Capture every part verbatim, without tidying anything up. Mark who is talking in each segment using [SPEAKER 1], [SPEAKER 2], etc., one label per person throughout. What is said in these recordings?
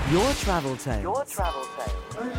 [SPEAKER 1] Your Travel Tales.
[SPEAKER 2] Your Travel Tales.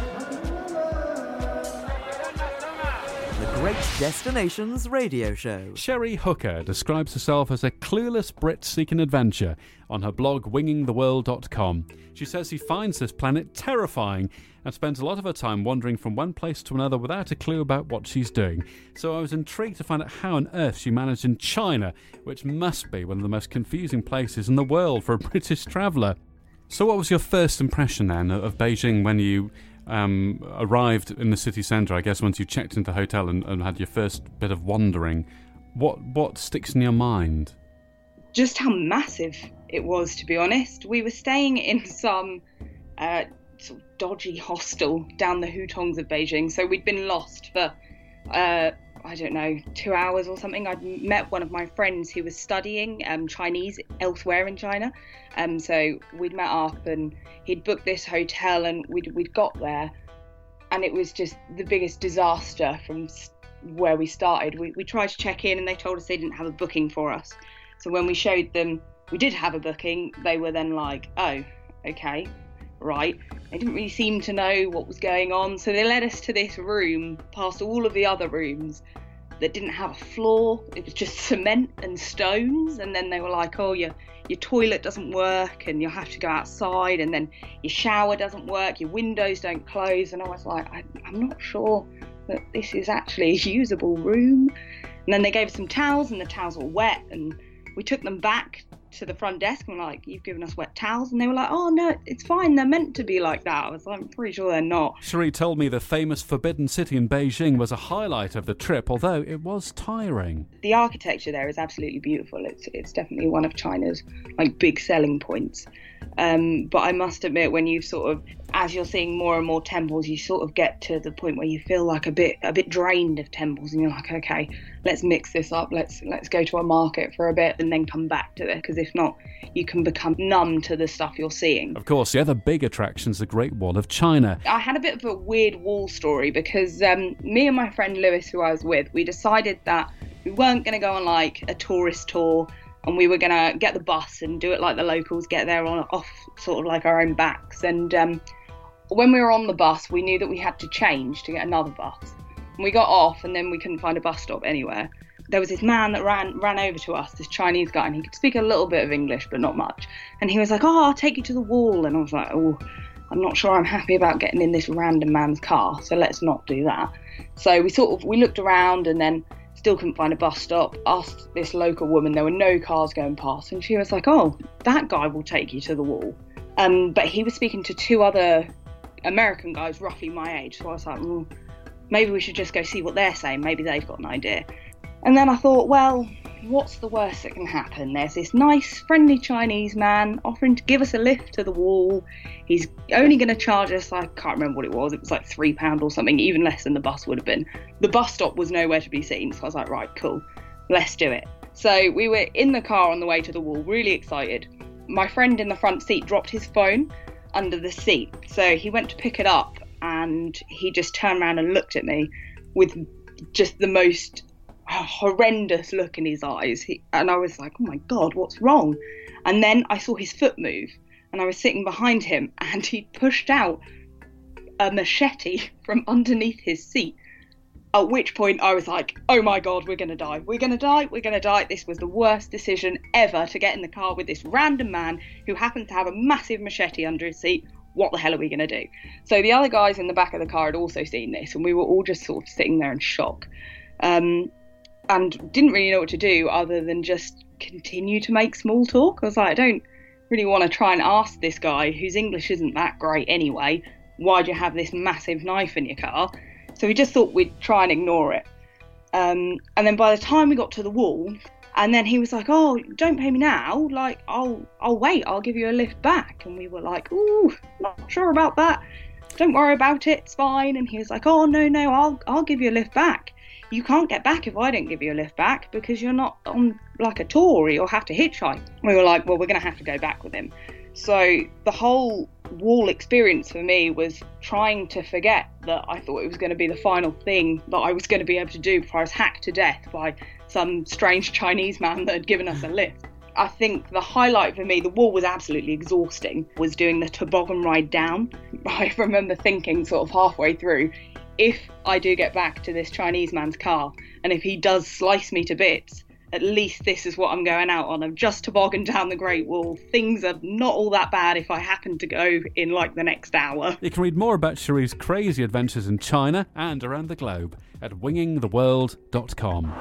[SPEAKER 1] The Great Destinations Radio Show.
[SPEAKER 3] Sherry Hooker describes herself as a clueless Brit seeking adventure on her blog winging the world dot com. She says she finds this planet terrifying and spends a lot of her time wandering from one place to another without a clue about what she's doing. So I was intrigued to find out how on earth she managed in China, which must be one of the most confusing places in the world for a British traveller. So what was your first impression then of Beijing when you um, arrived in the city centre, I guess, once you checked into the hotel and, and had your first bit of wandering? What what sticks in your mind?
[SPEAKER 4] Just how massive it was, to be honest. We were staying in some uh, sort of dodgy hostel down the hutongs of Beijing, so we'd been lost for, uh, I don't know, two hours or something. I'd met one of my friends who was studying um, Chinese elsewhere in China, um, so we'd met up and he'd booked this hotel and we'd, we'd got there, and it was just the biggest disaster from where we started. We, we tried to check in and they told us they didn't have a booking for us. So when we showed them we did have a booking, they were then like, oh, okay, right. They didn't really seem to know what was going on. So they led us to this room, past all of the other rooms that didn't have a floor. It was just cement and stones. And then they were like, oh, your, your toilet doesn't work and you'll have to go outside. And then your shower doesn't work, your windows don't close. And I was like, I, I'm not sure that this is actually a usable room. And then they gave us some towels and the towels were wet, and we took them back to the front desk and we're like, you've given us wet towels? And they were like, oh no, it's fine, they're meant to be like that. I was like, I'm pretty sure they're not.
[SPEAKER 3] Cherie told me the famous Forbidden City in Beijing was a highlight of the trip, although it was tiring.
[SPEAKER 4] The architecture there is absolutely beautiful. It's it's definitely one of China's like big selling points. Um, but I must admit, when you sort of, as you're seeing more and more temples, you sort of get to the point where you feel like a bit a bit drained of temples, and you're like, okay, let's mix this up. Let's let's go to a market for a bit and then come back to it, because if not, you can become numb to the stuff you're seeing.
[SPEAKER 3] Of course, the other big attraction is the Great Wall of China.
[SPEAKER 4] I had a bit of a weird wall story because um, me and my friend Lewis, who I was with, we decided that we weren't going to go on like a tourist tour, and we were going to get the bus and do it like the locals, get there on off sort of like our own backs. And um, when we were on the bus, we knew that we had to change to get another bus. And we got off and then we couldn't find a bus stop anywhere. There was this man that ran ran over to us, this Chinese guy, and he could speak a little bit of English, but not much. And he was like, oh, I'll take you to the wall. And I was like, oh, I'm not sure I'm happy about getting in this random man's car, so let's not do that. So we sort of, we looked around and then still couldn't find a bus stop, asked this local woman, there were no cars going past, and she was like, oh, that guy will take you to the wall. Um, but he was speaking to two other American guys roughly my age, so I was like, well, maybe we should just go see what they're saying, maybe they've got an idea. And then I thought, well, what's the worst that can happen? There's this nice, friendly Chinese man offering to give us a lift to the wall. He's only going to charge us, I can't remember what it was, it was like three pounds or something, even less than the bus would have been. The bus stop was nowhere to be seen, so I was like, right, cool, let's do it. So we were in the car on the way to the wall, really excited. My friend in the front seat dropped his phone under the seat, so he went to pick it up and he just turned around and looked at me with just the most horrendous look in his eyes. He, and I was like, oh my God, what's wrong? And then I saw his foot move and I was sitting behind him and he pushed out a machete from underneath his seat. At which point I was like, oh my God, we're going to die. We're going to die. We're going to die. This was the worst decision ever, to get in the car with this random man who happens to have a massive machete under his seat. What the hell are we going to do? So the other guys in the back of the car had also seen this, and we were all just sort of sitting there in shock. Um, and didn't really know what to do other than just continue to make small talk. I was like, I don't really want to try and ask this guy, whose English isn't that great anyway, why do you have this massive knife in your car? So we just thought we'd try and ignore it. Um, and then by the time we got to the wall, and then he was like, oh, don't pay me now. Like, I'll I'll wait. I'll give you a lift back. And we were like, ooh, not sure about that. Don't worry about it. It's fine. And he was like, oh, no, no, I'll I'll give you a lift back. You can't get back if I don't give you a lift back because you're not on like a tour, or you'll have to hitchhike. We were like, well, we're going to have to go back with him. So the whole wall experience for me was trying to forget that I thought it was going to be the final thing that I was going to be able to do before I was hacked to death by some strange Chinese man that had given us a lift. I think the highlight for me, the wall was absolutely exhausting, was doing the toboggan ride down. I remember thinking sort of halfway through, if I do get back to this Chinese man's car, and if he does slice me to bits, at least this is what I'm going out on. I've just tobogganed down the Great Wall. Things are not all that bad if I happen to go in like the next hour.
[SPEAKER 3] You can read more about Cherie's crazy adventures in China and around the globe at winging the world dot com.